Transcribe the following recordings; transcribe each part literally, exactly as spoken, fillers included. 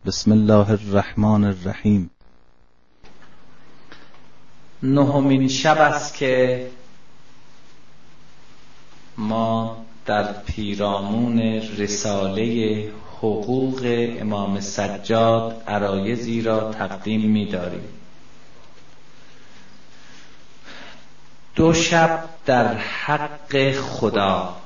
بسم الله الرحمن الرحیم. نهمین شب است که ما در پیرامون رساله حقوق امام سجاد عرایضی را تقدیم می داریم. دو شب در حق خدا،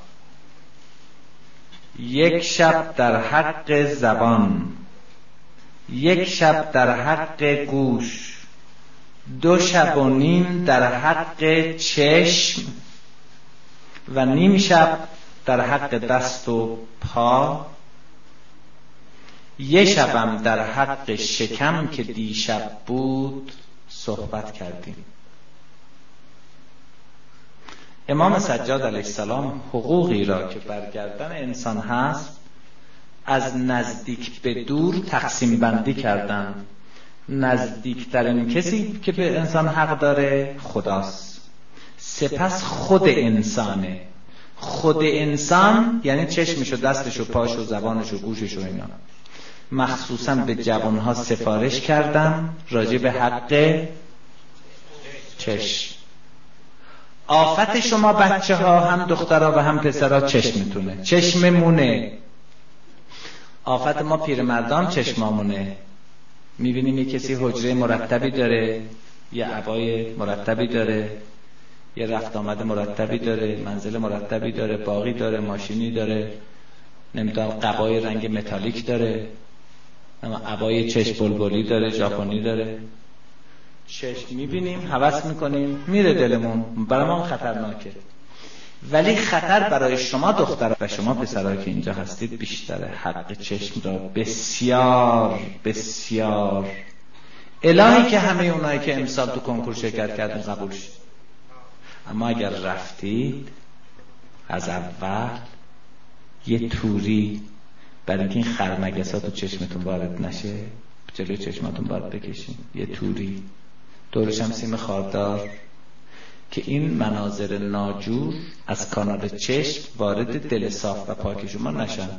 یک شب در حق زبان، یک شب در حق گوش، دو شب و نیم در حق چشم و نیم شب در حق دست و پا، یک شبم در حق شکم که دیشب بود صحبت کردیم. امام سجاد علیه السلام حقوقی را که بر گردن انسان هست از نزدیک به دور تقسیم بندی کردن. نزدیکترین کسی که به انسان حق داره خداست، سپس خود انسانه. خود انسان یعنی چشمش و دستش و پاش و زبانش و گوشش و اینا. مخصوصا به جوانها سفارش کردم راجع به حق چشم. آفت شما بچه ها، هم دخترها و هم پسرها، چشمتونه، چشممونه. آفت ما پیرمردان چشمامونه. میبینیم یه کسی حجره مرتبی داره، یه عبای مرتبی داره، یه رفت آمد مرتبی داره، منزل مرتبی داره، باغی داره، ماشینی داره، نمیدونم قبای رنگ متالیک داره، اما عبای چشم بلبلی داره، ژاپنی داره. چشم میبینیم، هوس میکنیم، میره دلمون، برای ما خطرناکه. ولی خطر برای شما دختر و شما پسرها که اینجا هستید بیشتره. حق چشم را بسیار بسیار الهی که همه اونایی که امسال تو کنکور شرکت کردن قبول شد. اما اگر رفتید از اول یه توری برای اینکه این خرمگسا تو چشمتون وارد نشه جلوی چشمتون باید بکشین، یه توری دورش هم سیم خاردار که این مناظر ناجور از کانال چشم وارد دل صاف و پاک شما نشن.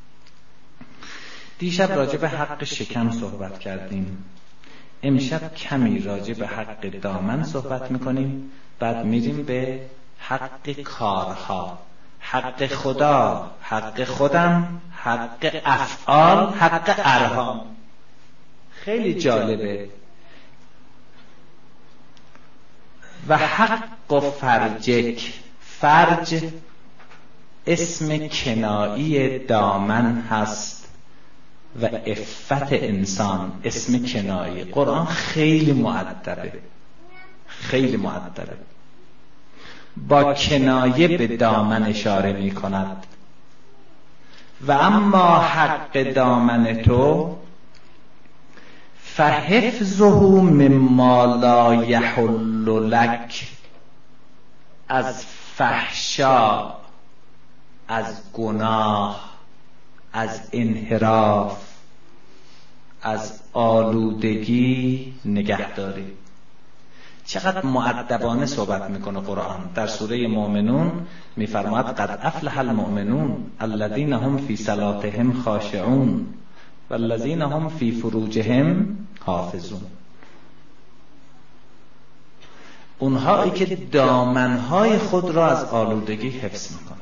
دیشب راجع به حق شکم صحبت کردیم، امشب کمی راجع به حق دامن صحبت میکنیم، بعد میریم به حق کارها، حق خدا، حق خودم، حق افعال، حق ارحام. خیلی جالبه. و حق و فرجک، فرج اسم کنایی دامن هست و عفت انسان اسم کنایی. قرآن خیلی مؤدبه، خیلی مؤدبه، با کنایه به دامن اشاره می کند. و اما حق دامن تو فحفظه مما لا یحل لک، از فحشا، از گناه، از انحراف، از آلودگی نگهداری. چقدر مؤدبانه صحبت میکنه قرآن. در سوره مؤمنون میفرماید قد افلح المؤمنون الذین هم فی صلاتهم خاشعون والذین هم فی فروجهم حافظون. اونهایی که دامنهای خود را از آلودگی حفظ میکنن.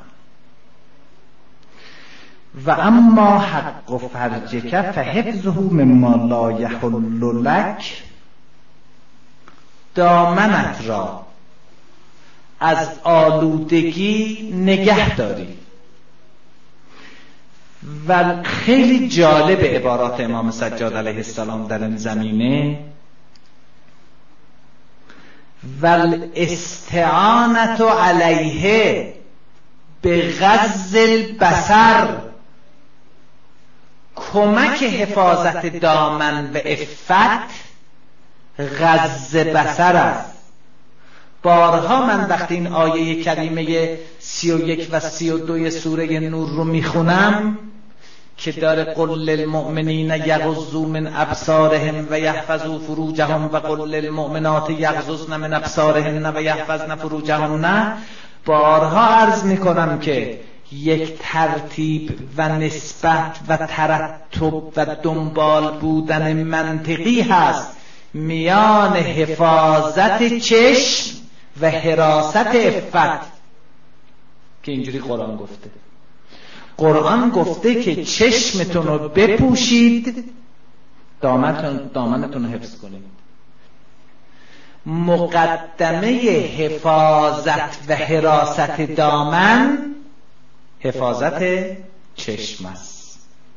و اما حق و فرجک فحفظه مما لا یحل لک، دامنت را از آلودگی نگه داری. و خیلی جالب عبارات امام سجاد علیه السلام در این زمینه. والاستعانة علیه بغض البصر، کمک حفاظت دامن و عفت غض بصر است. بارها من وقتی این آیه کریمه سی و یک و سی و دو سوره نور رو میخونم که داره قل للمؤمنین یغضوا من ابصارهم و یحفظوا فروجهم و قل للمؤمنات یغضضن من ابصارهن و یحفظن فروجهن، بارها عرض میکنم که یک ترتیب و نسبت و ترتب و دنبال بودن منطقی هست میان حفاظت چشم و حراست عفت که اینجوری قرآن گفته. قرآن گفته که چشمتون رو بپوشید، دامنتون دامنتون رو حفظ کنید. مقدمه حفاظت و حراست دامن حفاظت چشم است.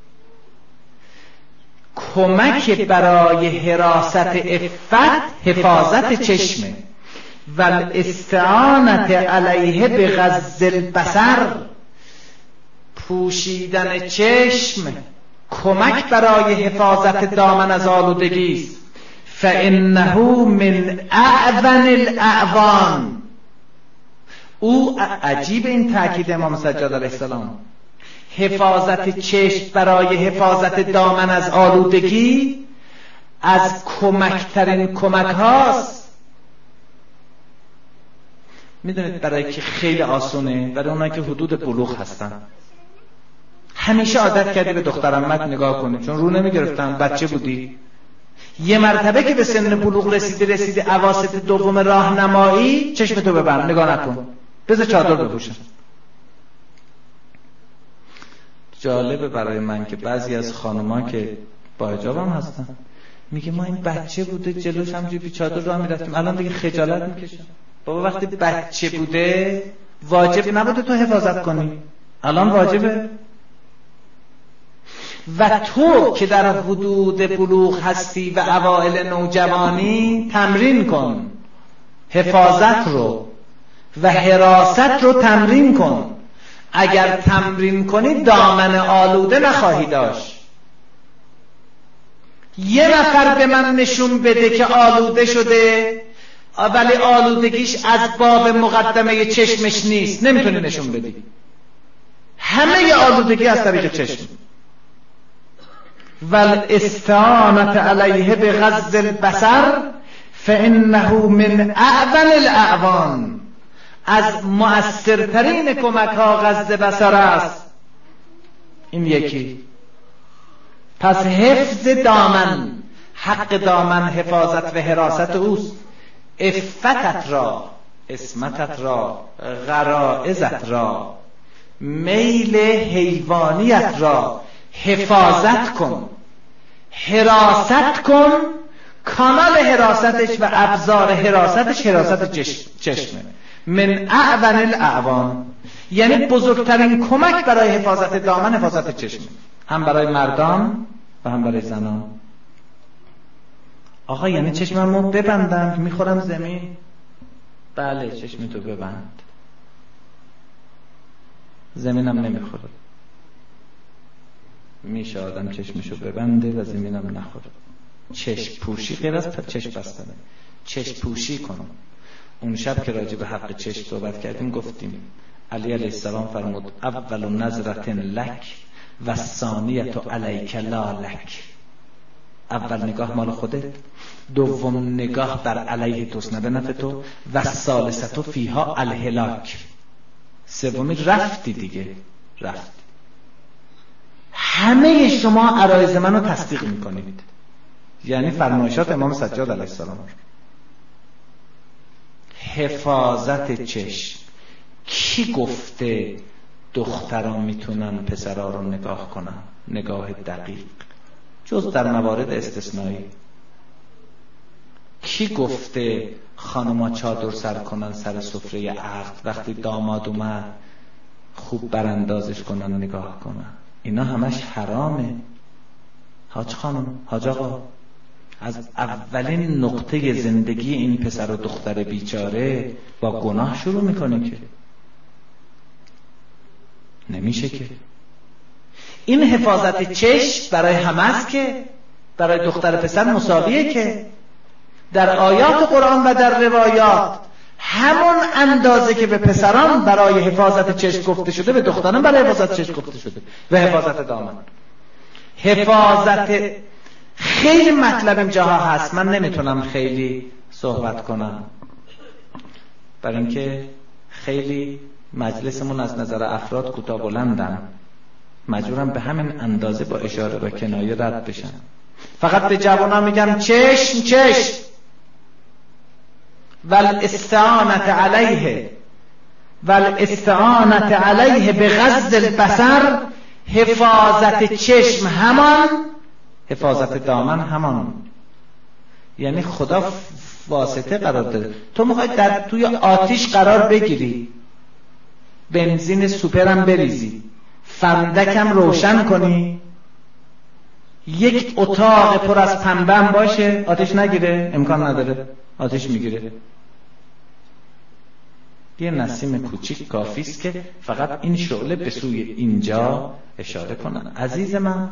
کمک برای حراست عفت حفاظت چشمه. و الاستعانت علیه بغض البصر، پوشیدن چشم کمک برای حفاظت دامن از آلودگی است. فانه من اعون الاعوان. او عجیب این تاکید امام سجاد علیه السلام، حفاظت چشم برای حفاظت دامن از آلودگی از کمکترین کمک هاست. میدونید برای که خیلی آسونه، برای اونایی که حدود بلوغ هستن، همیشه عادت کردی به دخترعمت نگاه کنی چون رو نمیگرفتن، بچه بودی. یه مرتبه که به سن بلوغ رسیدی رسیدی اواسط دوم راهنمایی، چشمتو ببند، نگاه نکن، بذار چادر بپوشن. جالبه برای من که بعضی از خانوما که با حجاب هم هستن میگه ما این بچه بوده جلوش همجوری بی چادر راه میرفتیم، الان دیگه خجالت میکشم. بابا وقتی بچه بوده واجب نبوده تو حفاظت کنی، الان واجبه. و تو که در حدود بلوغ هستی و اوائل نوجوانی تمرین کن، حفاظت رو و حراست رو تمرین کن. اگر تمرین کنی دامن آلوده نخواهی داشت. یه نفر به من نشون بده که آلوده شده ولی آلودگیش از باب مقدمه چشمش نیست، نمیتونی نشون بدی. همه آلودگی از طریق چشم. والاستعانت علیه بغض البصر فانه من اعون الاعوان. از مؤثرترین کمک ها غض بصر است. این یکی. پس حفظ دامن، حق دامن حفاظت و حراست اوست. عفتت را، عصمتت را، غرائزت را، میل حیوانیت را حفاظت کن، حراست کن. کانال حراستش و ابزار حراستش حراست چشمه. من اعون الاعوان، یعنی بزرگترین کمک برای حفاظت دامن حفاظت چشمه، هم برای مردان و هم برای زنان. آقا یعنی چشممو ببندم که میخورم زمین؟ بله، چشمتو ببند، زمینم نمیخوره. میشه آدم چشمشو ببنده و زمینم نخوره. چشم پوشی غیر از چشم بستنه. چشم پوشی کنم. اون شب که راجع به حق چشم صحبت کردیم گفتیم علی علیه السلام فرمود اول نظرة لک و ثانیة علیک لا لک. اول نگاه مال خودت، دوم نگاه بر علیه توست نه به نفع تو، و ثالثة فیها الهلاک. سومی رفتی دیگه، رفت. همه شما عرایض منو تصدیق میکنید، یعنی فرمایشات امام سجاد علیه السلام. حفاظت چشم. کی گفته دختران میتونن پسرها رو نگاه کنن نگاه دقیق جز در موارد استثنایی؟ کی گفته خانوما چادر سر کنن سر سفره عقد، وقتی داماد اومد خوب براندازش کنن و نگاه کنن؟ اینا همش حرامه. حاج خانم، حاج آقا، از اولین نقطه زندگی این پسر و دختر بیچاره با گناه شروع میکنه که نمیشه که. این حفاظت چشم برای همه است که برای دختر پسر مساویه که در آیات قرآن و در روایات همون اندازه که به پسران برای حفاظت چشم گفته شده به دختران برای حفاظت چشم گفته شده و حفاظت دامن. حفاظت خیلی مطلب اینجاها هست، من نمیتونم خیلی صحبت کنم برای اینکه خیلی مجلسمون از نظر افراد کوتاه بلندن، مجبورم به همین اندازه با اشاره و کنایه رد بشن. فقط به جوانان میگم چشم چشم والاستعانت علیه والاستعانت علیه به غض البصر. حفاظت چشم همان، حفاظت دامن همان. یعنی خدا واسطه قرار داده. تو میخوای در توی آتیش قرار بگیری، بنزین سوپرم بریزی، فندکم روشن کنی، یک اتاق پر از پنبه باشه، آتش نگیره؟ امکان نداره، آتش میگیره. یه نسیم کوچیک کافیست که فقط این شعله به سوی اینجا اشاره کنن. عزیز من،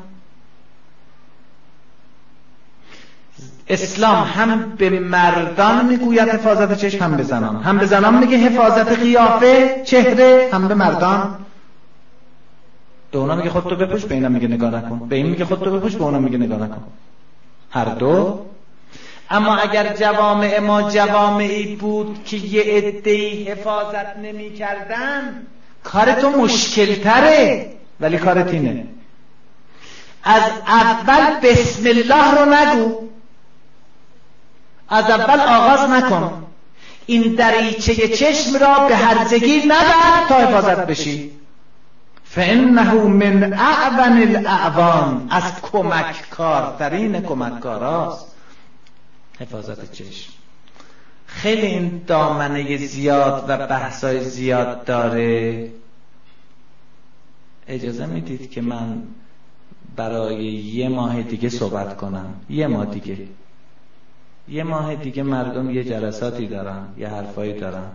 اسلام هم به مردان میگوید حفاظت چشم، هم به زنان. هم به زنان میگه حفاظت قیافه چهره، هم به مردان. به اونا میگه خودتو بپوش، به اینا میگه نگاه نکن. به این میگه خودتو بپوش، به اونا میگه نگاه نکن. هر دو. اما اگر جوامع ما جوامعی بود که یه عده‌ای حفاظت نمی کردن، کار تو مشکل تره، ولی کارت اینه از اول بسم الله رو نگو، از اول آغاز نکن، این دریچه چشم را به هرزگی نبر تا حفاظت بشی. فانه من اعون الاعوان، از کمک کارترین کمک کاراست حفاظت چشم. خیلی این دامنه زیاد و بحثای زیاد داره. اجازه میدید که من برای یه ماه دیگه صحبت کنم؟ یه ماه دیگه یه ماه دیگه مردم یه جلساتی دارن، یه حرفایی دارن.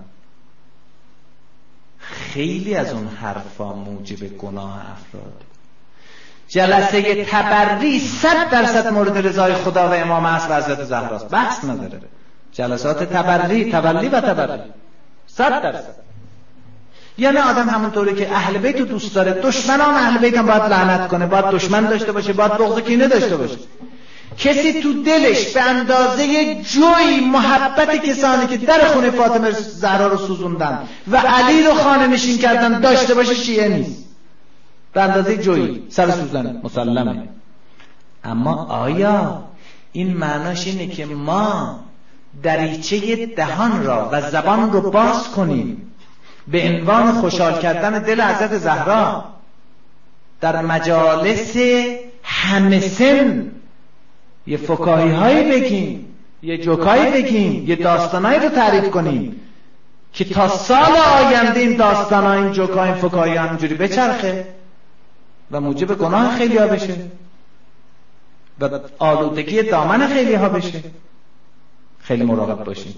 خیلی از اون حرفا موجب گناه افراد. جلسه تبری صد درصد مورد رضای خدا و امام است و حضرت زهراست، بحث نداره. جلسات تبری، تبلی و تبری صد درصد. یعنی آدم همونطوری که اهل بیت رو دوست داره، دشمنان اهل بیت هم باید لعنت کنه، باید دشمن داشته باشه، باید بغض و کینه داشته باشه. کسی تو دلش به اندازه جوی محبت کسانی که در خونه فاطمه زهرا رو سوزوندن و علی رو خانه نشین کردن داشته باشه، شیعه نیست. به اندازه جوی سر سوزن مسلمه. اما آیا این معناش اینه که ما دریچه دهان را و زبان رو باز کنیم به عنوان خوشحال کردن دل حضرت زهرا در مجالس همه سن یه فکاهی هایی بگیم، یه جوکایی بگیم، یه داستانایی رو تعریف کنیم که تا سال آینده این داستانا، این جوکا، این فکاهی همینجوری بچرخه و موجب گناه خیلی ها بشه و آلودگی دامن خیلی ها بشه؟ خیلی مراقب باشیم.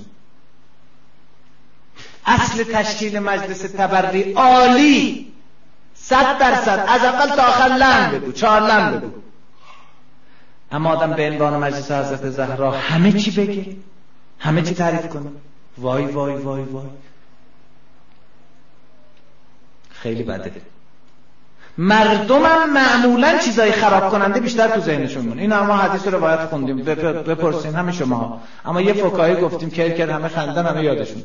اصل تشکیل مجلس تبری عالی، صد درصد از اول تا آخر لن بگو، چهار لن بگو. اما آدم به عنوان مجلس حضرت زهرا همه چی بگه، همه چی تعریف کنه، وای وای وای وای، خیلی بده. مردم هم معمولا چیزای خراب کننده بیشتر تو ذهنشون مونه. این ما حدیث رو روایت خوندیم، بپرسین همه شما. اما یه فکاهی گفتیم که کرد همه خندن، همه یادشون.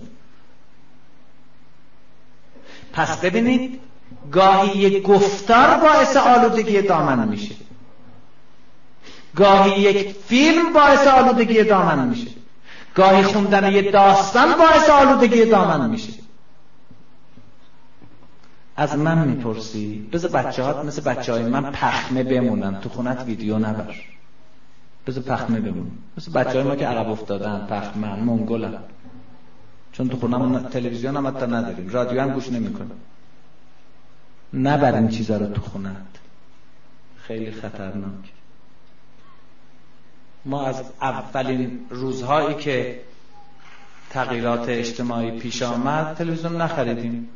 پس ببینید، گاهی یک گفتار باعث آلودگی دامن میشه، گاهی یک فیلم باعث آلودگی دامن میشه، گاهی خوندن یه داستان باعث آلودگی دامن میشه. از من میپرسی بذار بچه هات مثل بچه های من پخمه بمونن، تو خونت ویدیو نبر، بذار پخمه بمون. مثل بچه های ما که عقب افتادن، پخمن، منگولن، چون تو خونمون تلویزیون هم حتی نداریم، رادیو هم گوش نمیکنیم. نبر این چیزا رو تو خونت، خیلی خطرناک. ما از اولین روزهایی که تغییرات اجتماعی پیش آمد تلویزیون نخریدیم،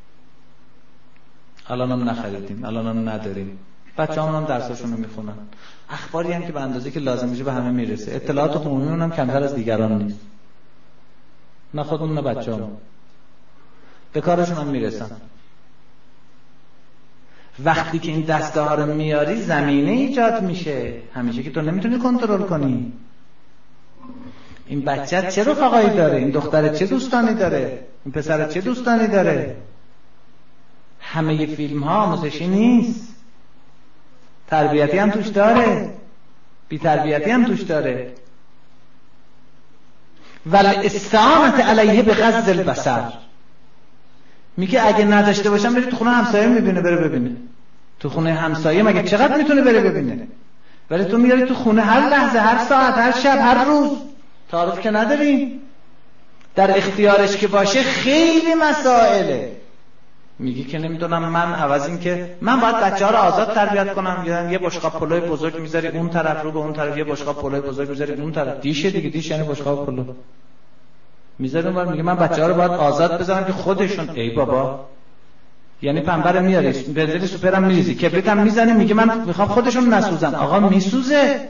الان هم نخریدیم، الان هم نداریم. بچه هم درساشون رو میخونن، اخباری هم که به اندازه که لازم میشه به همه میرسه. اطلاعات عمومی هم کمتر از دیگران نیست، نه خودمون نه بچه هم به کارشون هم میرسن. وقتی که این دسته ها رو میاری زمینه ایجاد میشه، همیشه که تو نمیتونی کنترل کنی. این بچه چه رفقایی داره، این دختر چه دوستانی داره، این پسر چه دوستانی داره. همه فیلم ها آموزشی نیست، تربیتی هم توش داره، بی تربیتی هم توش داره. والاستعانة علیه بغض البصر، میگه اگه نداشته باشم بری تو خونه همسایه میبینه بره ببینه. تو خونه همسایه مگه چقدر میتونه بره ببینه؟ ولی تو میاری تو خونه هر لحظه، هر ساعت، هر شب، هر روز. تعارف که نداریم. در اختیارش که باشه خیلی مسائله. میگی که نمیدونم من عوض این که من باید بچه‌ها رو آزاد تربیت کنم، یا یه بشقاب پلوی بزرگ میذاری اون طرف رو به اون طرف، یه بشقاب پلوی بزرگ میذاری اون طرف. دیشه دیگه، دیش یعنی بشقاب پلو میذاری اون. میگه من بچه‌ها رو باید آزاد بذارم که خودشون. ای بابا، یعنی پنبه رو میاری بنزین سوپرم میریزی، کبریت هم میزنی، میگه من میخوام خودشون نسوزن. آقا میسوزه.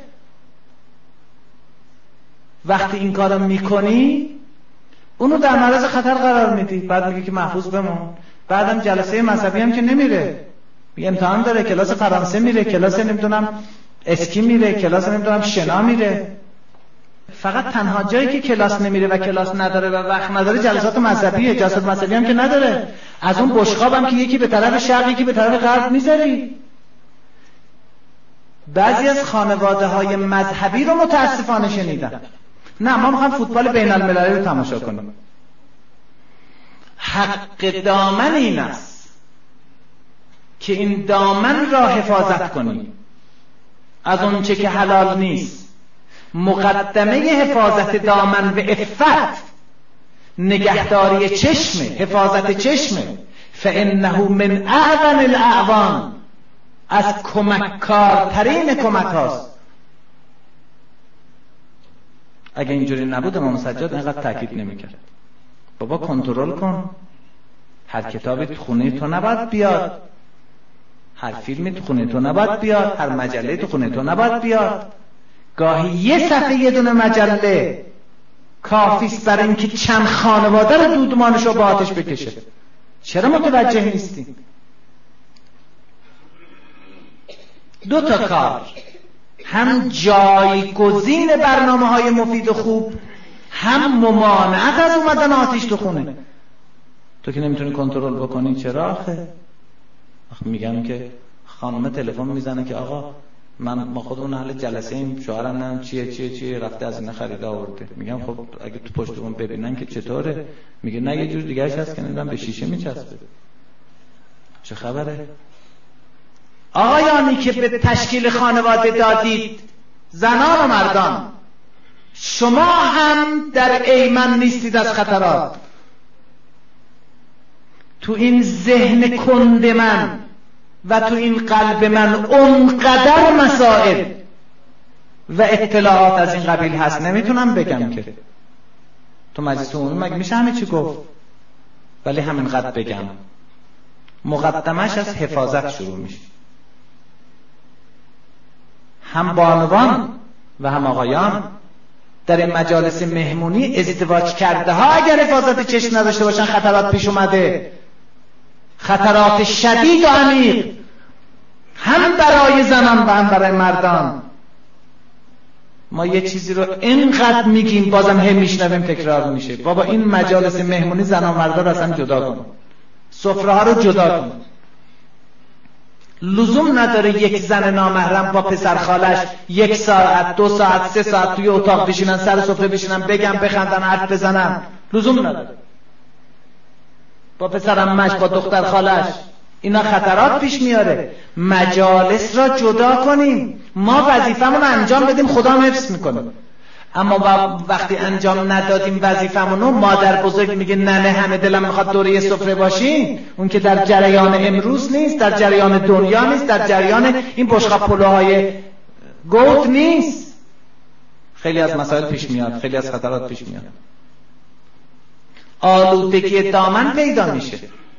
وقتی این کارو میکنی اونو در معرض خطر قرار میدی. بعد میگه که محفوظ بمون. بعدم جلسه مذهبی هم که نمیره، میگه امتحان داره، کلاس فرانسه میره، کلاس نمیدونم اسکی میره، کلاس نمیدونم شنا میره. فقط تنها جایی که کلاس نمیره و کلاس نداره و وقت نداره جلسات مذهبیه. جلسات مذهبی هم که نداره. از اون بشقاب هم که یکی به طرف شرق یکی به طرف غرب میذاری. بعضی از خانواده های مذهبی رو متاسفانه شنیدم، نه ما میخوام فوتبال بین المللی رو تماشا کنیم. حق دامن این است که این دامن را حفاظت کنی از اون چه که حلال نیست. مقدمه حفاظت دامن و عفت نگهداری چشمه، حفاظت چشمه. فانه من اعظم الاعوان، از کمککارترین کمک هاست. اگه اینجوری نبود امام سجاد اینقدر تاکید نمیکرد. بابا کنترل کن، هر کتابی تو خونه تو نباید بیاد، هر فیلمی تو خونه تو نباید بیاد، هر مجله تو خونه تو نباید بیاد. گاهی یه صفحه یه دونه مجله کافیست برای اینکه چند خانواده رو دودمانشو با آتش بکشه. چرا متوجه نیستیم؟ دو تا کار، هم جایگزین برنامه های مفید و خوب، هم ممانعت از اومدن آتش تو خونه. تو که نمیتونی کنترل بکنی چرا آخه؟ آخه میگم که خانم تلفن میزنه که آقا من ما خودمون اهل جلسه ایم، شوهرم نمیدونم چیه چیه چیه رفته از این خرید آورده. میگم خب اگه تو پشتمون ببینن که چطوره؟ میگه نه یه جور دیگه‌اش هست که نمیدونم به شیشه میچسبه. چه خبره؟ آقایانی که به تشکیل خانواده دادید، زنان و مردان، شما هم در ایمن نیستید از خطرات. تو این ذهن کند من و تو این قلب من اونقدر مسائل و اطلاعات از این قبیل هست نمیتونم بگم که تو مجلس عمومی مگه میشه همه چی گفت، ولی همینقدر بگم مقدمش از حفاظت شروع میشه. هم بانوان و هم آقایان در این مجالس مهمونی ازدواج کرده ها اگر حفاظت چشم نداشته باشن خطرات پیش اومده، خطرات شدید و عمیق، هم برای زنان و هم برای مردان. ما یه چیزی رو اینقدر میگیم بازم هم میشنویم تکرار میشه. بابا این مجالس مهمونی زن و مردا رو اصلا جدا کن، سفره ها رو جدا کن. لزوم نداره یک زن نامحرم با پسر خالش یک ساعت دو ساعت سه ساعت توی اتاق بشینن، سر سفره بشینن، بگم بخندن، حرف بزنن. لزوم نداره. با پسرمش با دختر خالش اینا خطرات پیش میاره. مجالس را جدا کنیم، ما وظیفمون انجام بدیم، خدا هم حفظ میکنه. اما وقتی انجام ندادیم وظیفمونو، مادر بزرگ میگه ننه همه دلم میخواد دوره سفره باشین، اون که در جریان امروز نیست، در جریان دنیا نیست، در جریان این بشقاب پلوهای گوت نیست. خیلی از مسائل پیش میاد، خیلی از خطرات پیش میاد. آلودگی دامن پیدا میشه.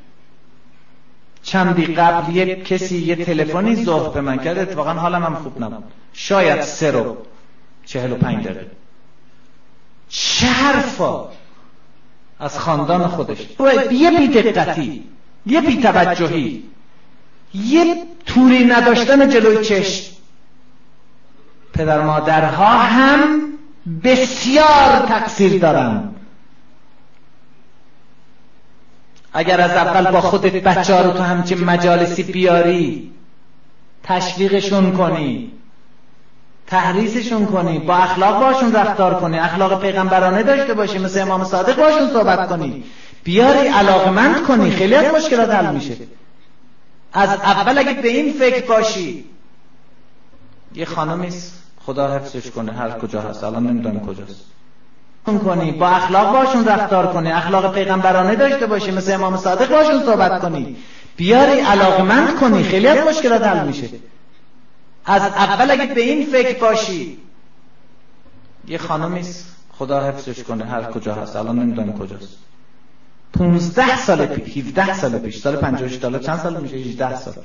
چندی قبل یه کسی یه تلفنی ظهر به من کرد، اتفاقا حالم هم خوب نبود، شاید سه رو چهل و پنج دقیقه. چه حرفا از خاندان خودش، یه بی‌دقتی، یه بی‌توجهی، یه توری نداشتن جلوی چشم. پدر مادرها هم بسیار تقصیر دارن. اگر از اول با خودت بچه ها رو تو همچین مجالسی بیاری، تشویقشون کنی، تحریصشون کنی، با اخلاق باشون رفتار کنی، اخلاق پیغمبرانه داشته باشی، مثل امام صادق باشون صحبت کنی، بیاری علاقمند کنی، خیلی از مشکلات حل میشه. از اول اگه به این فکر باشی. یه خانمیست خدا حفظش کنه هر کجا هست، الان نمیدونم کجاست، کنی با اخلاق باشون رفتار کنی، اخلاق پیغمبرانه داشته باشی، مثل امام صادق باشون صحبت کنی، بیاری علاقمند کنی، خیلی از مشکلات حل میشه. از اول اگه به این فکر باشی. یه خانمیست خدا حفظش کنه هر کجا هست، الان نمیدونم کجاست، پونزده سال پیش، هفده سال پیش، سال پنجاه و هشت، حالا چند سال میشه؟ هجده سال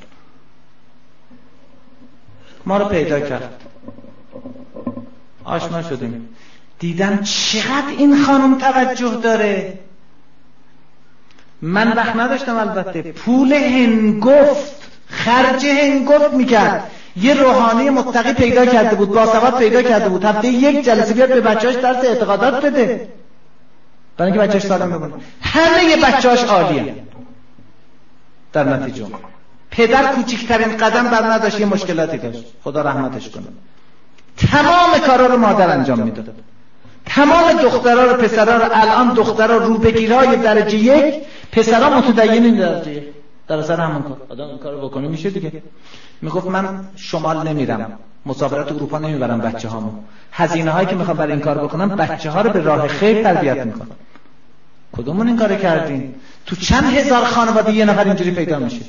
ما رو پیدا کرد، آشنا شدیم، دیدم چقدر این خانم توجه داره. من وقت نداشتم البته، پول هنگفت، خرج هنگفت میکرد. یه روحانی متقی پیدا کرده بود، باسواد پیدا کرده بود، هفته یک جلسه بیاد به بچه‌اش درس اعتقادات بده، برای اینکه بچه‌اش سالم بمونه. همه بچه‌اش عالیه. در نتیجه پدر کوچکترین قدم بر نداشت، یه مشکلاتی داشت، خدا رحمتش کنه. تمام کارا رو مادر انجام میداد. تمام دخترها رو، پسرها رو، الان دخترها رو بگیرای درجه یک، پسرها متدینین درجه یک. در اثر همون کار آدم این کارو بکنه میشه دیگه. میگفت من شمال نمیرم، مسافرت اروپا نمیبرم بچه‌هامو، هزینه هایی که میخوام برای این کار بکنم بچه‌ها رو به راه خیر تربیت میکنم. کدومون این کارو کردین؟ تو چند هزار خانواده یه نفر اینجوری پیدا میشه.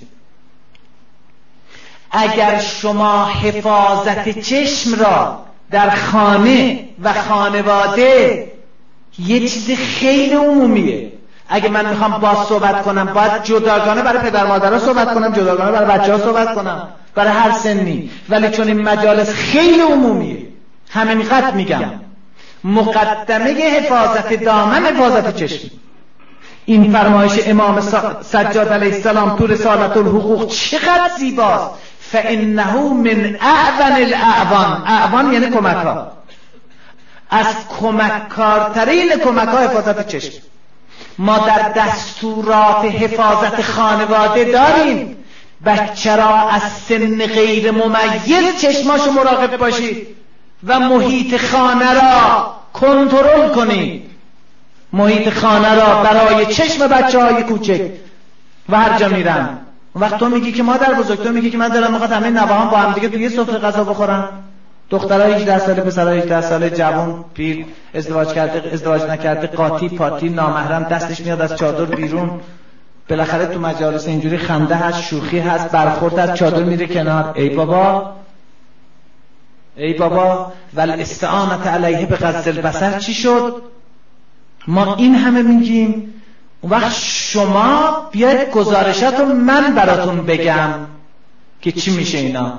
اگر شما حفاظت چشم را در خانه و خانواده، یه چیز خیلی عمومیه. اگه من میخوام باز صحبت کنم باید جداگانه برای پدر مادرها صحبت کنم، جداگانه برای بچه‌ها صحبت کنم، برای هر سنی. ولی چون این مجالس خیلی عمومیه، همینقدر میگم، مقدمه حفاظت دامن حفاظت چشم. این فرمایش امام سجاد علیه السلام تو رسالت الحقوق چقدر زیباست. فانه من اعون الاعوان، اعوان یعنی کمک ها، از کمک کارترین کمک ها حفاظت چشم. ما در دستورات حفاظت خانواده داریم بچه را از سن غیر ممیز چشماشو مراقب باشید و محیط خانه را کنترل کنید. محیط خانه را برای چشم بچه های کوچک و هر جا میرن. وقت تو میگی که مادر بزرگ، تو میگی که من دارم میخواد همه نواهام با هم دیگه توی سفره غذا بخورن. دخترای هجده ساله، پسرای هجده ساله، جوان، پیر، ازدواج کرده، ازدواج نکرده، قاطی، پاتی، نامحرم، دستش میاد از چادر بیرون. بالاخره تو مجالس اینجوری خنده هست، شوخی هست، برخورد هست، چادر میره کنار. ای بابا، ای بابا، والاستعانة علیه بغض البصر چی شد؟ ما این همه میگیم، اون وقت شما بیاید گزارشاتو من براتون بگم که چی میشه اینا.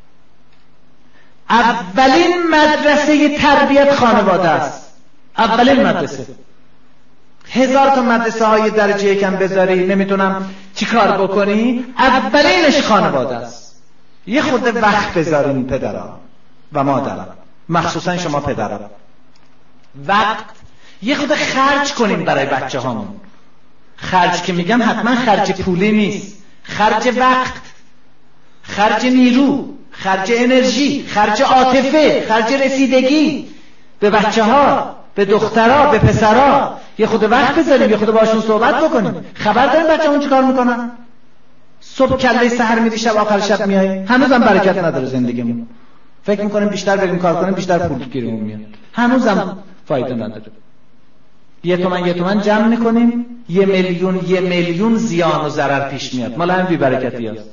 اولین مدرسه تربیت خانواده است. اولین مدرسه. هزار تا مدرسه های درجه یکم بذاری نمیتونم چی کار بکنی، اولینش خانواده است. یه خود وقت بذارین پدران و مادران، مخصوصا شما پدران، وقت یه خود خرج کنیم برای بچه هامون. خرج که میگم حتما خرج پولی نیست، خرج وقت، خرج نیرو، خرج انرژی، خرج عاطفه، خرج رسیدگی به بچه ها، به دخترها، به پسرها. یه خود وقت بذاریم، یه خود باشون صحبت بکنیم. خبر داریم بچه همون چی کار میکنن؟ صبح کله سحر میری، شب آخر شب میای. هنوزم برکت نداره زندگیمون. فکر میکنیم بیشتر بریم کار کنیم بیشتر پول گیرمون میاد. هنوزم فایده نداره. یه تومن یه تومن جمع میکنیم، یه میلیون یه میلیون زیان و ضرر پیش میاد. مال همین بی برکتی هست.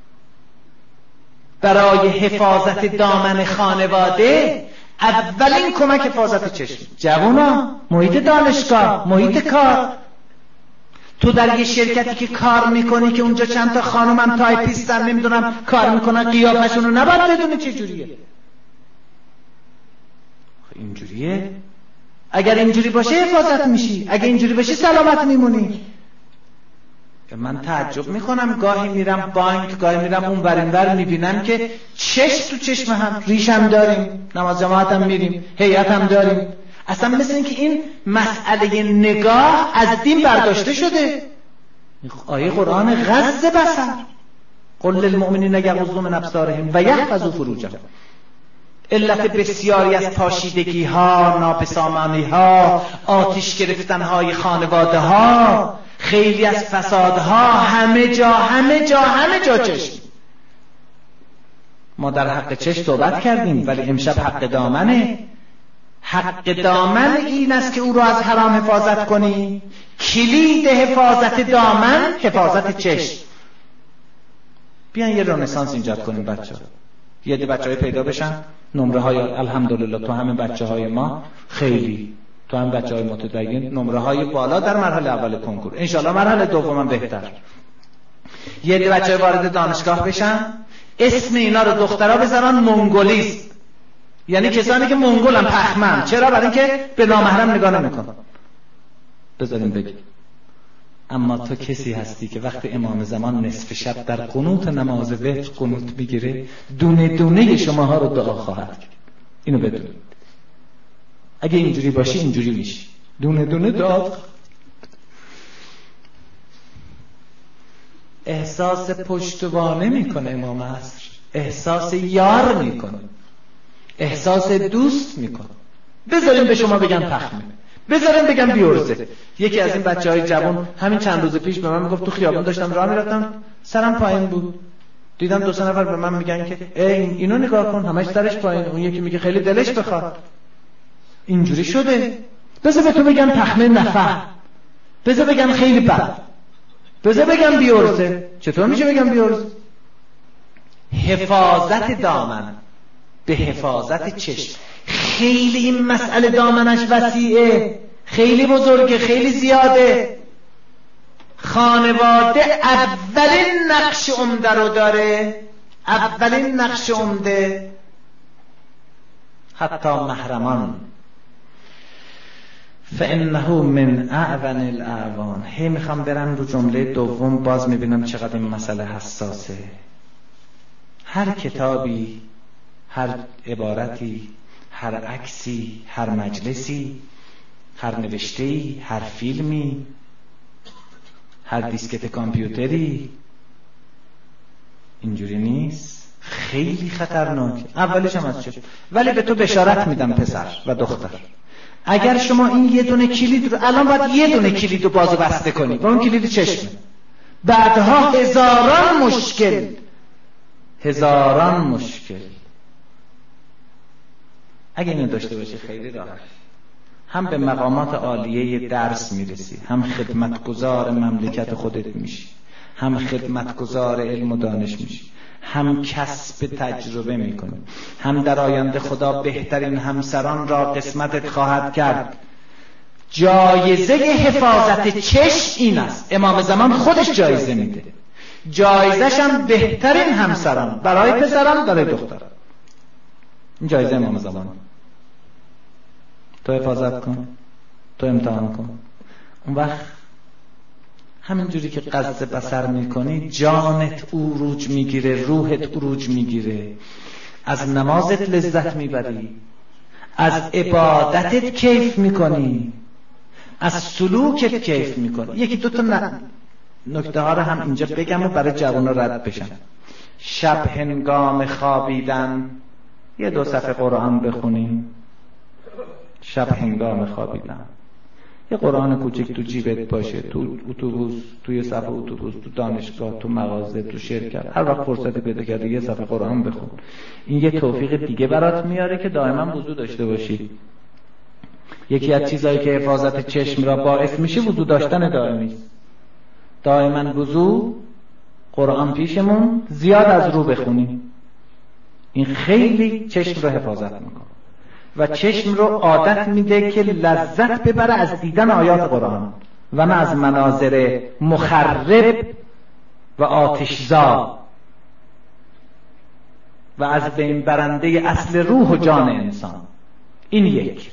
برای حفاظت دامن خانواده اولین کمک حفاظت چشم. جوونا، محیط دانشگاه، محیط کار. تو در یه شرکتی که کار میکنی که اونجا چند تا خانومم تایپیستن نمیدونم کار میکنن، قیافشون رو نباید بدونی چه جوریه. اینجوریه؟ اگر اینجوری باشه حفاظت میشی، اگر اینجوری باشی سلامت میمونی. من تعجب میکنم، گاهی میرم بانک، گاهی میرم اون ور این ور، میبینم که چشم تو چشم هم، ریشم داریم، نماز جماعت هم میریم، هیئت هم داریم. اصلا مثل این که این مسئله نگاه از دین برداشته شده. آیه قرآن غض بصر، قل للمؤمنین یغضوا من ابصارهم و یحفظوا فروجهم. علت بسیاری از پاشیدگی ها، نابسامانی ها، آتش گرفتن های خانواده ها، خیلی از فسادها همه جا همه جا همه جا چشم. ما در حق چشم صحبت کردیم، ولی امشب حق دامنه. حق دامن این است که او را از حرام حفاظت کنی. کلید حفاظت دامن حفاظت چشم. بیان یه رنسانس اینجا کنیم بچه ها. یه ده بچه های پیدا بشن، نمره های الحمدلله تو همه بچه های ما خیلی، تو هم بچه های متدین نمره های بالا در مرحله اول کنکور، انشالله مرحله دوم بهتر. یه ده بچه های وارد دانشگاه بشن، اسم اینا رو دخترها بذارن منگولیست، یعنی کسانی که منگولن، پخمن. چرا؟ برای اینکه به نامحرم نگاه نمیکنن. بذاریم بگیم اما تو کسی هستی که وقتی امام زمان نصف شب در قنوت نماز وتر قنوت میگیره، دونه دونه شماها رو دعا خواهد کرد. اینو بدونید. اگه اینجوری باشی اینجوری میشی، دونه دونه دعا. احساس پشتوانه میکنه امام عصر، احساس یار میکنه، احساس دوست میکنه. بذاریم به شما بگن پخمه، بذاریم بگم بیورزه. یکی از این بچه های جوان همین چند روز پیش به من میگفت تو خیابون داشتم راه میرفتم، سرم پایین بود، دیدم دو سه نفر به من میگن که ای اینو نگاه کن همش سرش پایین، اون یکی میگه خیلی دلش بخواد. اینجوری شده. بذار به تو بگن پخمه نفع، بذار بگن خیلی بد، بذار بگم بیورزه. چطور میشه بگم بیورزه؟ حفاظت دامن به حفاظت چشم. خیلی این مسئله دامنش وسیعه، خیلی بزرگه، خیلی زیاده. خانواده اولین نقش عمده رو داره، اولین نقش عمده. حتی محرمان فانه من اعون الاعوان. هی میخوام برم رو جمله دوم، باز میبینم چقدر این مسئله حساسه. هر کتابی، هر عبارتی، هر عکسی، هر مجلسی، هر نوشته‌ای، هر فیلمی، هر دیسکت کامپیوتری اینجوری نیست. خیلی خطرناکه. اولش هم از چشم. ولی به تو بشارت میدم پسر و دختر، اگر شما این یه دونه کلید رو الان باید یه دونه کلید رو باز و بسته کنی و اون کلید چشمه، بعدها هزاران مشکل، هزاران مشکل. اگه اینو داشته باشی خیلی راحت، هم به مقامات عالیه درس میرسی، هم خدمتگزار مملکت خودت میشی، هم خدمتگزار علم و دانش میشی، هم کسب تجربه میکنی، هم در آینده خدا بهترین همسران را قسمتت خواهد کرد. جایزه حفاظت چشم این است. امام زمان خودش جایزه میده، جایزش هم بهترین همسران برای پسران برای دختران. این جایزه امام زمان. تو حفاظت کن، تو امتحان کن. اون وقت همینجوری که غض بصر میکنی جانت عروج میگیره، روحت عروج میگیره، از نمازت لذت میبری، از عبادتت کیف میکنی، از سلوکت کیف میکنی. یکی دو تا نکته ها رو هم اینجا بگم و برای جوان رد بشن. شب هنگام خوابیدن یه دو صفحه قرآن بخونیم. شب هنگام خوابیدن یه قرآن کوچک تو جیبت باشه، تو اتوبوس، توی صف اتوبوس، تو دانشگاه، تو مغازه، تو شرکت، هر وقت فرصتی پیدا کردی یه صفحه قرآن بخون. این یه توفیق دیگه برات میاره که دائما وضو داشته باشی. یکی از چیزایی که حفاظت چشم را باعث میشه وضو داشتن دائمی. دائما وضو، قرآن پیشمون، زیاد از رو بخونیم. این خیلی چشم رو حفاظت میکنه و چشم رو عادت میده که لذت ببره از دیدن آیات قرآن و نه از مناظر مخرب و آتشزا و از بین برنده اصل روح و جان انسان. این یک.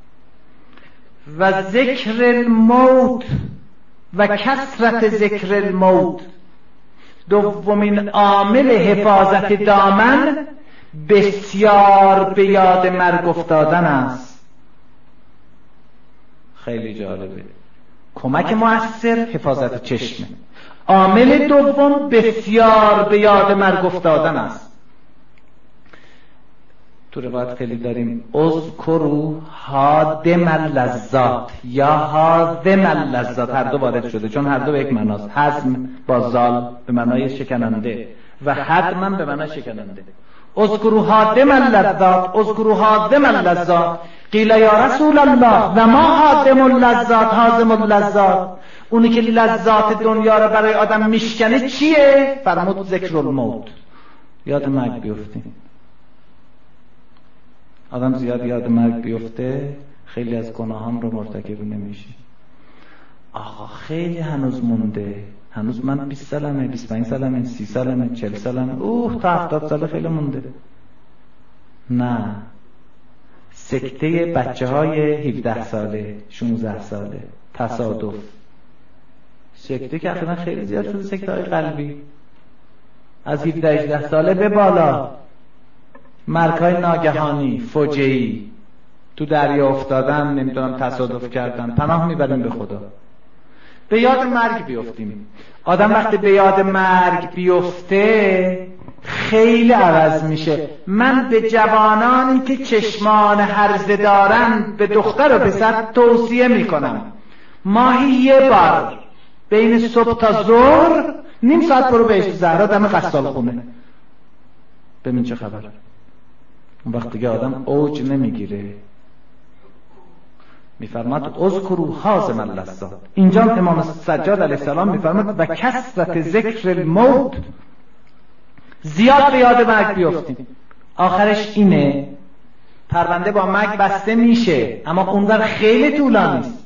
و ذکر الموت و کثرت ذکر الموت. دومین عامل حفاظت دامن بسیار به یاد مرگ افتادن است. خیلی جالبه. کمک مؤثر حفاظت چشمه. عامل دوم بسیار به یاد مرگ افتادن است. تو روایت خیلی داریم اذکروا هادم اللذات یا هاضم اللذات، هر دو وارد شده چون هر دو به یک معناست. هضم با زال به معنای شکننده و هدم به معنای شکننده. اذکروا هادم اللذات، اذکروا هادم اللذات. قیل یا رسول الله و ما هادم اللذات هاضم اللذات، اونی که لذات دنیا رو برای آدم میشکنه چیه؟ فرمود ذکر الموت، یاد مرگ بیفتیم. آدم زیاد یاد مرگ بیفته خیلی از گناهان رو مرتکب نمیشه. آقا خیلی هنوز مونده، هنوز من بیست سالمه، بیست و پنج سالمه، سی سالمه، چهل سالمه، اوه تا هفتاد ساله خیلی مونده. نه، سکته بچه های هفده ساله، شانزده ساله، تصادف، سکته که اخیراً خیلی زیاد شده، سکته های قلبی از هفده هجده ساله به بالا، مرگ‌های ناگهانی، فوجعی، تو دریا افتادن، نمیدونم تصادف کردن، پناه میبریم به خدا. به یاد مرگ بیفتیم. آدم وقتی به یاد مرگ بیفته خیلی عوض میشه. من به جوانانی که چشمان هرزه دارن، به دختر و پسر توصیه میکنم ماهی یه بار بین صبح تا ظهر نیم ساعت برو بهشت زهرا دم غسال خونه، ببین چه خبره. اون وقت دیگه آدم اوج نمیگیره. میفرماد اذکروا هاضم اللذات. اینجا امام سجاد علیه السلام میفرماد و کثرت ذکر الموت، زیاد به یاد مرگ بیفتیم. آخرش اینه پرونده با مرگ بسته میشه، اما اونور خیلی طولانی است.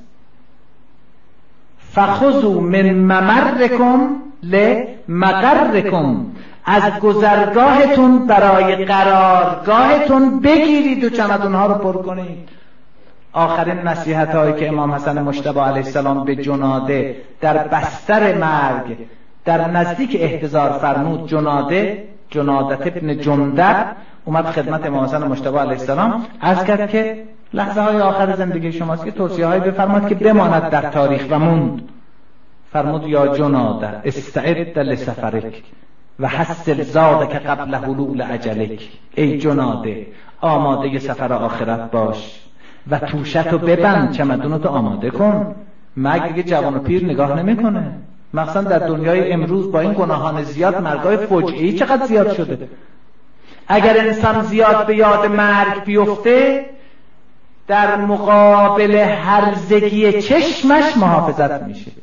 فخذوا من ممرکم لمقرکم، از گذرگاهتون برای قرارگاهتون بگیرید و چمدونها رو پر کنید. آخرین نصیحت هایی که امام حسن مجتبی علیه السلام به جناده در بستر مرگ در نزدیک احتضار فرمود، جناده جنادت ابن جندب اومد خدمت امام حسن مجتبی علیه السلام عرض کرد که لحظه های آخر زندگی شماست که توصیه هایی بفرماد که بماند در تاریخ و موند. فرمود یا جناده استعد لسفرک و حسل زادک قبل حلول اجلک. ای جناده آماده سفر آخرت باش و توشتو ببند، چمدونتو آماده کن. مرگ دیگه جوان و پیر نگاه نمیکنه. مثلا در دنیای امروز با این گناهان زیاد، مرگای فجعه‌ای چقدر زیاد شده. اگر انسان زیاد به یاد مرگ بیفته، در مقابل هرزگی چشمش محافظت میشه.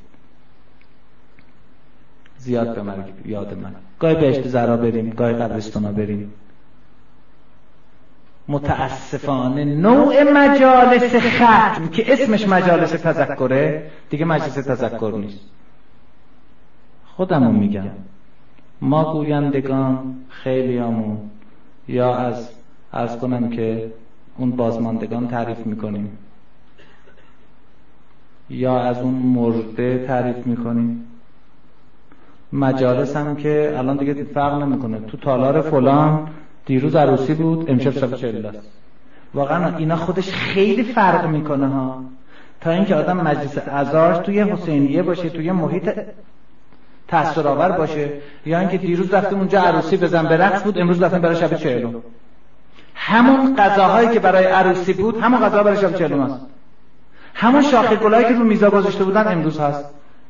زیاد به مرگ یاد من، گاهی بهشت زهرا بریم، گاهی قبرستونا بریم. متاسفانه نوع مجالس ختم که اسمش مجالس تذکره دیگه مجلس تذکر نیست. خودمون میگم، ما گویندگان خیلیامون یا از عرض کنم که اون بازماندگان تعریف میکنیم یا از اون مرده تعریف میکنیم. مجالس هم که الان دیگه فرق نمیکنه، تو تالار فلان دیروز عروسی بود، امشب شب چهل است. واقعا اینا خودش خیلی فرق میکنه ها، تا اینکه آدم مجلس عزاش توی حسینیه باشه، توی محیط تأثیرآور باشه، یا اینکه دیروز رفتیم اونجا عروسی بزن به رقص بود، امروز رفتیم برای شب چهلم. همون غذاهایی که برای عروسی بود همون غذا برای شب چهلم است. همون شاخه گلایی که رو میزا گذاشته بودن امروز هست.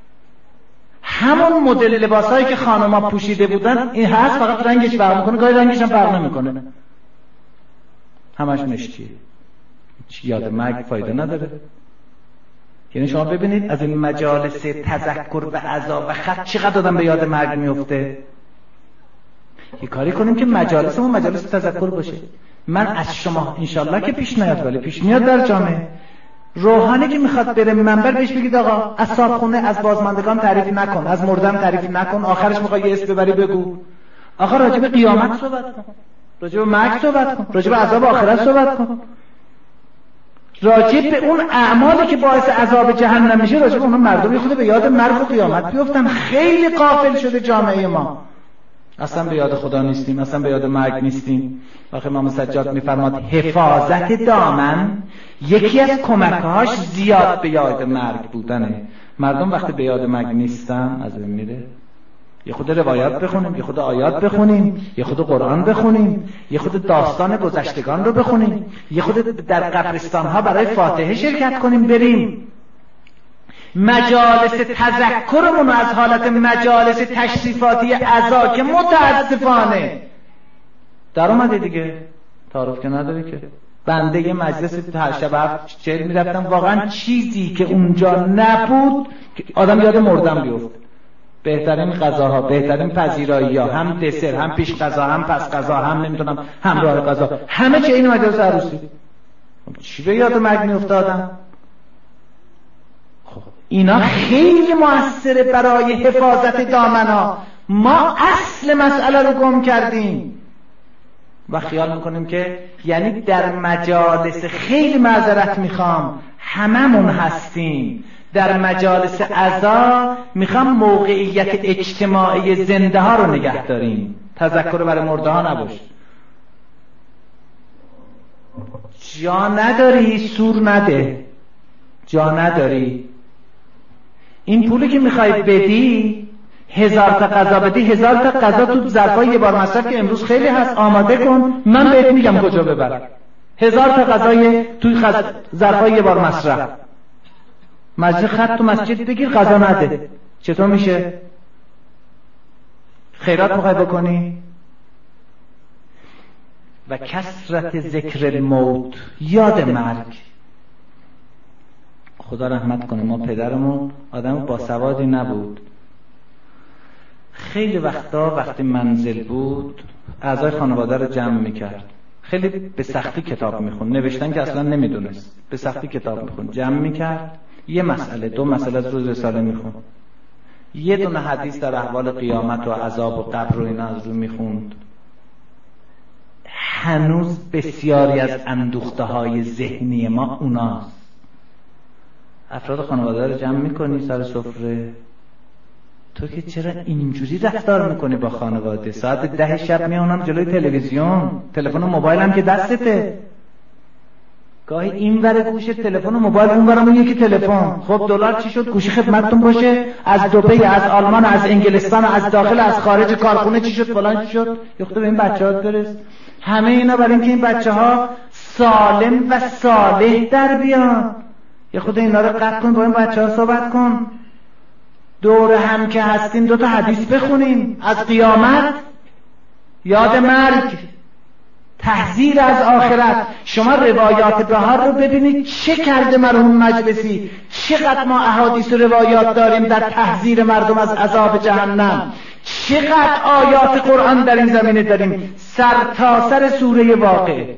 همون مدل لباسایی که خانم‌ها پوشیده بودن این هست، فقط رنگش فرق میکنه، گاهی رنگش هم فرق نمیکنه، همش مشکیه. یاد مرگ فایده نداره. یعنی شما ببینید از این مجالس تذکر و عزا و خط چقدر آدم به یاد مرگ میفته. یه کاری کنیم که مجالسمون مجالس تذکر باشه. من از شما انشالله که پیش نیاد، ولی پیش میاد در جامعه، روحانی که میخواد بره منبر بهش بگید آقا از صاحبخونه از بازماندگان تعریف نکن، از مردن تعریف نکن، آخرش میخوای یه اسم ببری بگو. آقا راجع به قیامت صحبت کن، راجع به مرگ صحبت کن، راجع به عذاب آخرت صحبت کن، راجع به اون اعمالی که باعث عذاب جهنم میشه، راجع به اون مردم خود به یاد مرگ و قیامت بیفتن. خیلی غافل شده جامعه ما، اصلا به یاد خدا نیستیم، اصلا به یاد مرگ نیستیم. آخه امام سجاد میفرماد حفاظت دامن یکی از کمکهاش زیاد به یاد مرگ بودنه. مردم وقتی به یاد مرگ نیستن از بین میره. یه خود روایات بخونیم، یه خود آیات بخونیم، یه خود قرآن بخونیم، یه خود داستان گذشتگان رو بخونیم، یه خود در قبرستان ها برای فاتحه شرکت کنیم، بریم مجالس تذکرمون رو از حالت مجالس تشریفاتی عزا که متاسفانه در اومده دیگه، تعارف که نداره که بنده یه مجلس هر شب هفت چهل میرفتم، واقعا چیزی که اونجا نبود آدم یاد مردم بیفت. بهترین غذاها، بهترین پذیرایی ها، هم دسر، هم پیش غذا، هم پس غذا، هم نمیدونم همراه غذا، همه چه این مجلس عروسی. چی رو یاد مرگ میافتادم؟ خب اینا خیلی موثره برای حفاظت دامنا. ما اصل مسئله رو گم کردیم و خیال میکنیم که یعنی در مجالس، خیلی معذرت میخوام، هممون هستیم، در مجالس عزا میخوام موقعیت اجتماعی زنده ها رو نگه داریم، تذکر برای مرده ها نباشه. جا نداری سور نده، جا نداری این پولی که میخوای بدی هزار تا غذا بدی، هزار تا غذا تو ظرفای یه بار مصرف که امروز خیلی هست آماده کن، من بهت میگم کجا ببر. هزار تا غذای توی خز... ظرفای یه بار مصرف، مسجد خط تو مسجد بگیر غذا نده، چطور میشه؟ خیرات میخوای بکنی؟ و کثرت ذکر الموت، یاد مرگ. خدا رحمت کنه، ما پدرمون آدم باسوادی نبود. خیلی وقتا وقتی منزل بود اعضای خانواده رو جمع میکرد، خیلی به سختی کتاب میخون، نوشتن که اصلا نمیدونست، به سختی کتاب میخون، جمع میکرد، یه مسئله دو مسئله از روز رساله میخون، یه دونه حدیث در احوال قیامت و عذاب و قبر و اینا از رو میخوند. هنوز بسیاری از اندوخته های ذهنی ما اوناست. افراد خانواده رو جمع میکنی سر سفره، تو که چرا اینجوری رفتار میکنی با خانواده؟ ساعت ده شب میانم جلوی تلویزیون، تلفن و موبایل هم که دستته، گاهی این ور گوشه تلفن و موبایل، اون ورم یکی تلفن. خب دلار چی شد؟ گوشی خدمتتون باشه، از دبی، از آلمان، از انگلستان، از داخل، از خارج کارخونه چی شد، فلان چی شد، یخته به این بچه‌ها برس. همه اینا برای اینکه این بچه‌ها سالم و صالح در بیان. یه خود اینا رو قطع کن، با این بچه‌ها صحبت کن، دور هم که هستیم دو تا حدیث بخونیم از قیامت، یاد مرگ، تحذیر از آخرت. شما روایات بهار رو ببینید چه کرده مرحوم مجلسی، چقدر ما احادیث و روایات داریم در تحذیر مردم از عذاب جهنم، چقدر آیات قرآن در این زمینه داریم، سرتاسر سوره واقعه،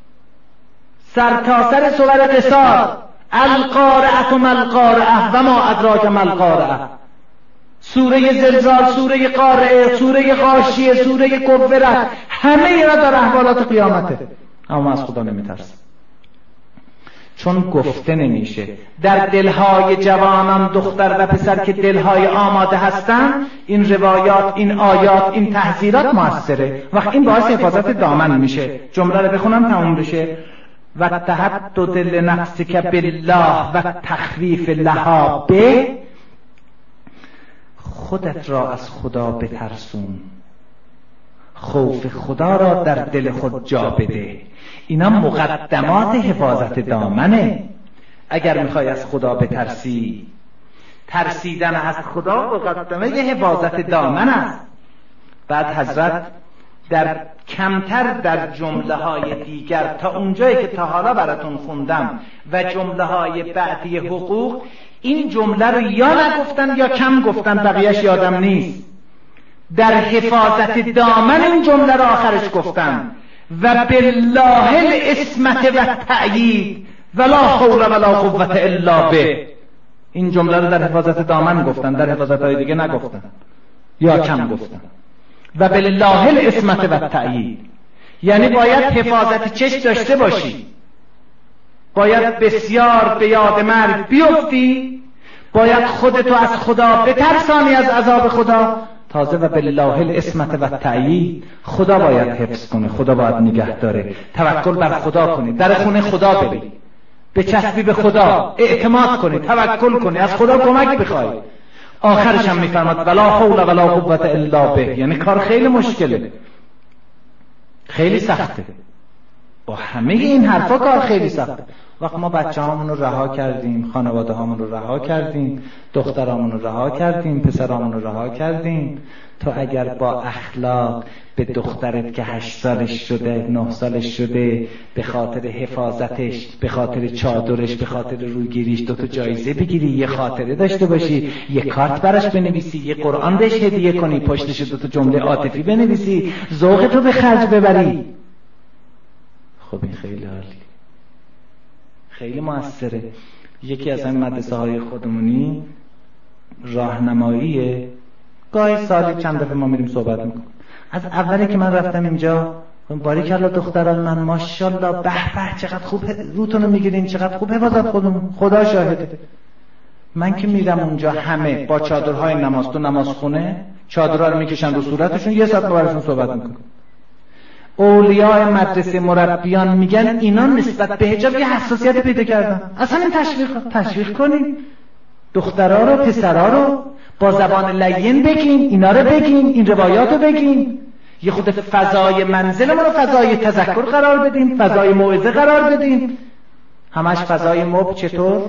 سرتاسر سوره قصار، القارعه ما القارعه و ما ادراک ما القارعه، سوره زلزال، سوره قارعه، سوره غاشیه، سوره کفرت، همه اینا در احوالات قیامته. اما از خدا نمیترسن، چون گفته نمیشه. در دلهای جوانان دختر و پسر که دلهای آماده هستن، این روایات، این آیات، این تحذیرات موثره. وقت این باعث حفاظت دامن میشه. جمله رو بخونم تموم بشه. و تحدد لنفسک بالله و تخویف لها به، خودت را از خدا بترسون، خوف خدا را در دل خود جا بده. اینا مقدمات حفاظت دامنه. اگر میخوای از خدا بترسی، ترسیدن از خدا مقدمه حفاظت دامن است. بعد حضرت در کمتر در جمله های دیگر تا اونجایی که تا حالا براتون خوندم و جمله های بعدی حقوق، این جمله رو یا نگفتن یا کم گفتن، بقیهش یادم نیست. در حفاظت دامن این جمله رو آخرش گفتن و بالله العصمت و تأیید ولا حول ولا قوة الا به. این جمله رو در حفاظت دامن گفتن، در حفاظت های دیگه نگفتن یا کم گفتن. و بالله العصمت و تأیید یعنی باید حفاظت چشم داشته باشی، باید بسیار به یاد مرگ بیفتی، باید خودتو از خدا بترسانی، از عذاب خدا. تازه و بالله العصمت و تأیید، خدا باید حفظ کنه، خدا باید نگه داره. توکل بر خدا کنی، در خونه خدا بری، بچسبی به خدا، اعتماد کنی، توکل کنی، از خدا کمک بخوای. آخرش هم میفرماد ولا حول ولا قوة الا به، یعنی کار خیلی مشکله، خیلی سخته. با همه این حرفا کار خیلی سخته. وقت ما بچه هامون رو رها کردیم، خانواده هامون رو رها کردیم، دخترامون رو رها کردیم، پسرامون رو رها کردیم، تو اگر با اخلاق به دخترت که هشت سالش شده، نه سالش شده، به خاطر حفاظتش، به خاطر چادرش، به خاطر رویگیریش دو تا جایزه بگیری، یه خاطره داشته باشی، یه کارت براش بنویسی، یه قرآن بهش هدیه کنی، پشتش دو تا جمله عاطفی بنویسی، ذوق تو به خرج ببری، خب این خیلی عالی، خیلی موثره. یکی از این مدرسه های خودمونی راهنماییه، گاهی سالی چند دفعه ما میریم صحبت میکنیم. از اولی که من رفتم اینجا، باریکلا دختران من، ماشاءالله، به به، چقدر خوب روتون رو میگیرین، چقدر خوب حفاظت خودمون، خدا شاهده. من که میرم اونجا همه با چادرهای نماز تو نمازخونه، چادرها رو میکشن رو صورتشون، یه ساعت براشون صحبت میکنم. اولیاء مدرسه، مربیان میگن اینا نسبت به حجاب یه حساسیت پیدا کردن. اصلا این تشویق تشویق کنین، دخترها رو، پسرها رو با زبان لین بگین، اینا رو بگین، این روایات رو بگین، یه خود فضای منزلمون رو فضای تذکر قرار بدین، فضای موعظه قرار بدین. همش فضای مب چطور،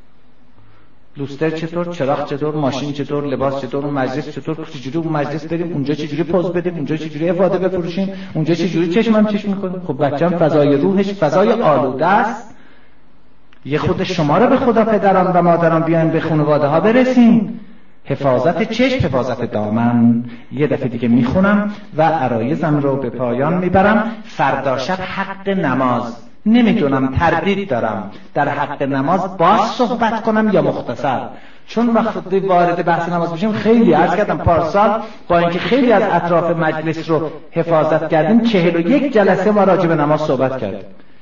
لوستر چطور، چراغ چطور، ماشین چطور، لباس چطور، مجلس چطور، چجوری اون مجلس بریم، اونجا چجوری پوز بدیم، اونجا چجوری افاده بفروشیم، اونجا چجوری چشمم چشم میکنه. خب بچه‌م فضای روحش فضای آلوده است. یه خود شما رو به خدا پدران و مادران بیاین به خانواده ها برسیم. حفاظت چشم، حفاظت دامن. یه دفعه دیگه میخونم و عرایزم رو به پایان میبرم. فردا شب حق نماز، نمیدونم، تردید دارم در حق نماز باز صحبت کنم یا مختصر، چون وقتی وارد بحث نماز بشیم خیلی عرض کردم پارسال با اینکه خیلی از اطراف مجلس رو حفاظت کردیم، چهل و یک جلسه ما راجع به نماز صحبت کردیم،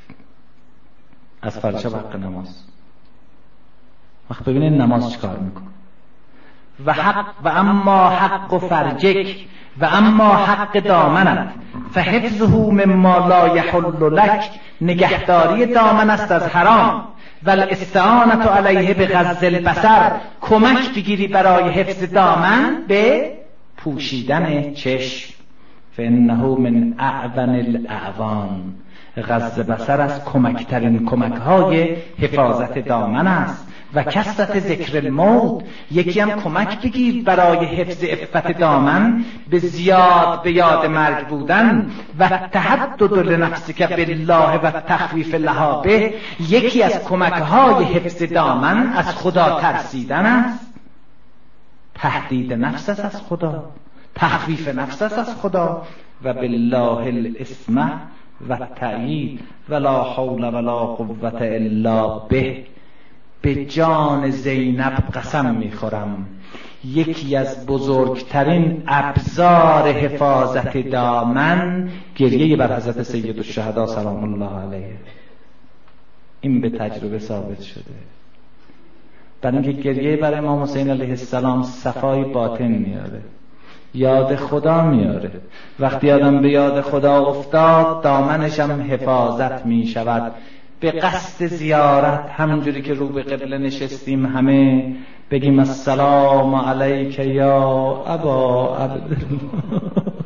از فرض حق نماز. وقت ببینید نماز چیکار میکنه. و حق و اما حق فرجک و اما حق دامنت فحفظه مما لا یحل لک، نگهداری دامن است از حرام. و الاستعانة علیه بغض البصر، کمک بگیری برای حفظ دامن به پوشیدن چشم. فانه من اعون الاعوان، غض بصر از کمکترین کمک‌های حفاظت دامن است. و کثرت ذکر الموت، یکی هم کمک بگیر برای حفظ عفت دامن به زیاد به یاد مرگ بودن. و تهدد لنفسک بالله و تخویف لها به، یکی از کمک‌های حفظ دامن از خدا ترسیدن است. تهدید نفس است از خدا، تخویف نفس است از خدا. و بالله الاسم و تأیید ولا حول ولا قوة الا به. به جان زینب قسم میخورم، یکی از بزرگترین ابزار حفاظت دامن گریه بر حضرت سید الشهدا سلام الله علیه. این به تجربه ثابت شده. برای اینکه گریه بر امام حسین علیه السلام صفای باطن میاره، یاد خدا میاره. وقتی آدم به یاد خدا افتاد، دامنش هم حفاظت میشود. به قصد زیارت، همونجوری که رو به قبله نشستیم همه بگیم السلام علیک یا ابا عبدالله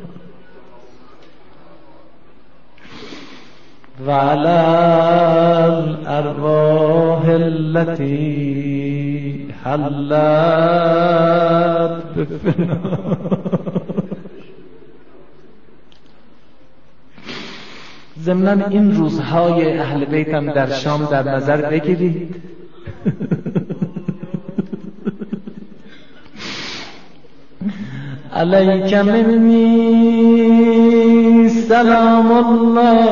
و علی الارواح التي حلت بفنا. ضمن این روزهای اهل بیت هم در شام در نظر بگیرید. علیک منی سلام الله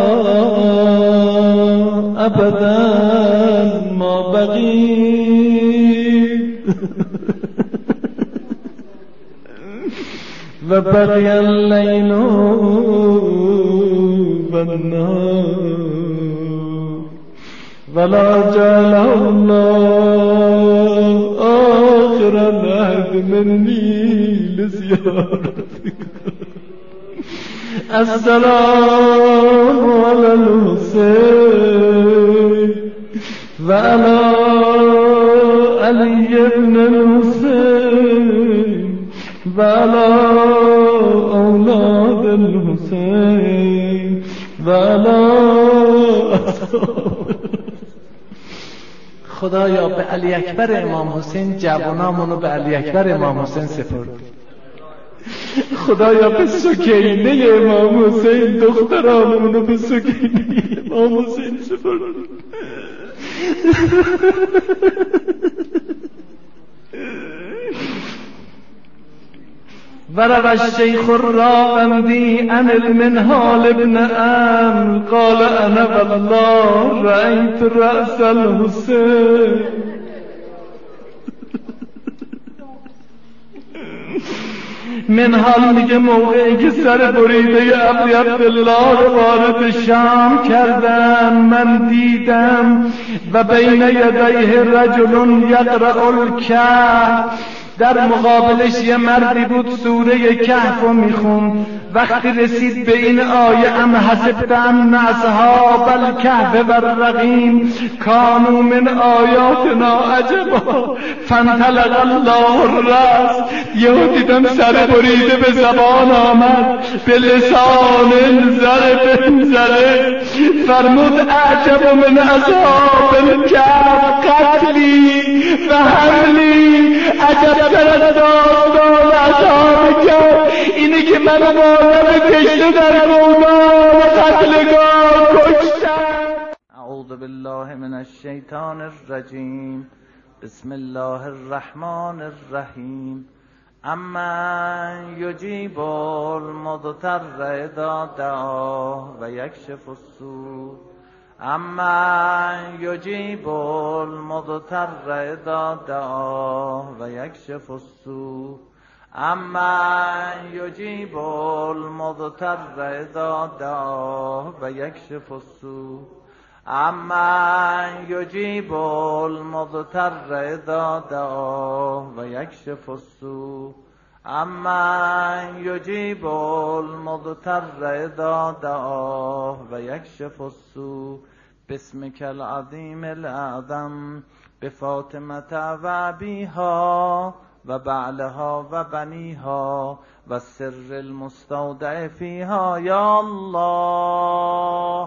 ابدا ما بقی و بقی اللیل والنهار ولا جعل الله آخر العهد مني لزيارتك. السلام على الحسين و علی علی ابن الحسین و علی اولاد الحسین و علی خدایا به علی اکبر امام حسین جوانامونو به علی اکبر امام حسین سپرد. خدایا به سکینه امام حسین دخترانمونو به سکینه امام حسین سپرد. وروى الشيخ الراغندي عن المنهال بن عمرو قال انا والله رأيت رأس الحسين منهال میگه موقعی که سر بریده ابی عبدالله رو وارد شام کردن من دیدم و بین یدیه رجل یقرأ الکهف، در مقابلش یه مردی بود سوره کهف رو میخون. وقتی رسید به این آیه ام حسبت ان اصحاب الکهف والرقیم کانوا من آیاتنا عجبا فانطلق الله الرأس، یهو دیدم سر بریده به زبان آمد به لسان زره زره فرمود اعجب من اصحاب الکهف قتلی و حملی، عجب تر از داستان اصحاب کهف اینه که منو مادر کشته در گودال قتلگاه کشتن. اعوذ بالله من الشیطان الرجیم. بسم الله الرحمن الرحیم. اما یجیب المضطر اذا دعاه و یکشف السوء. اما یجیب المضطر اذا دعاه و یکشف السوء. اما یجیب المضطر اذا دعاه و یکشف السوء. اما یجیب المضطر اذا دعاه و یکشف السوء. اما یجیب المضطر اذا دعاه و یکشف السوء. باسمک العظیم الاعظم بفاطمة و ابیها و بعلها و بنیها و سر المستودع فیها یا الله.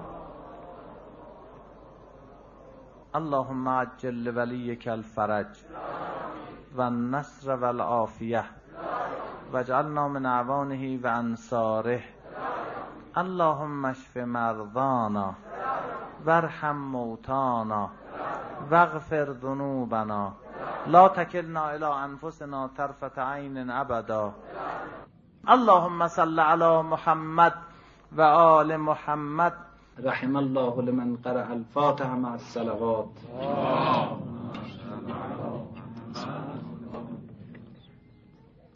اللهم عجل لولیک الفرج و النصر و العافیه واجعلنا من اعوانه و انصاره. اللهم اشف مرضانا وارحم موتانا واغفر ذنوبنا لا تکلنا الی انفسنا طرفة عین ابدا. اللهم صل علی محمد و آل محمد. رحم الله لمن قرأ الفاتحه مع الصلوات.